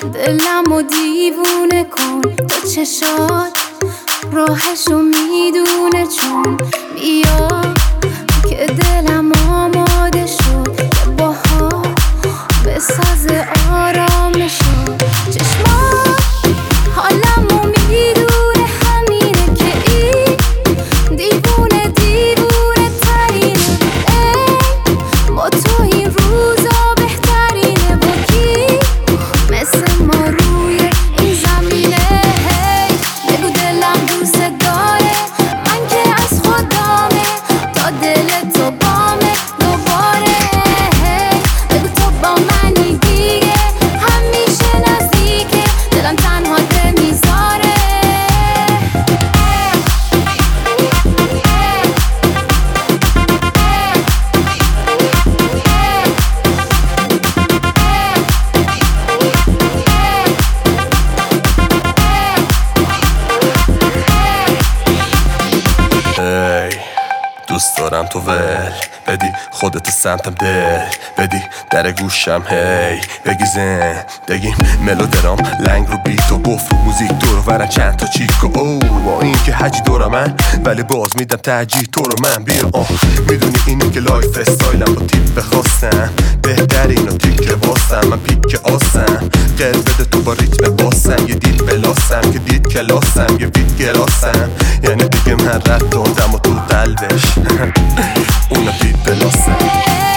دلمو دیوونه کن، تو چشات راهشو میدونه، چون بیا که دلم آماده شد که باها بسازه آرامشو. چشمات حالمو میدونه، همینه که این دیوونه دیوونه ترینه. ای با تو این روزا بهترینه، با کی مثل ما روی این زمینه. هی بگو دلم دوست داره، من که از خودمه، تا دل تو بامه دوباره. هی بگو تو با منی دیگه، همیشه نزدیکه، دلم تنها نمیذاره. دوست دارم تو ول بدی خودتو سمتم، دل بدی در گوشم، هی بگی زندگیم ملودرام، لنگ رو بیت و بفت موزیک دور ورن چند تا چیکو. او این که حجی دورم من، ولی باز میدم ترجیح تو رو. من بیا میدونی اینی که لایف استایلم، با تیپ خواستم بهترین و تیکه واسم، من پیک آسم قل بده تو با ریتم باسم، یه دید بلاسم که دید کلاسم، یه بیت گراسم، یعنی دیگه من رد دادم و تو قلبش اونو دید بلاسم.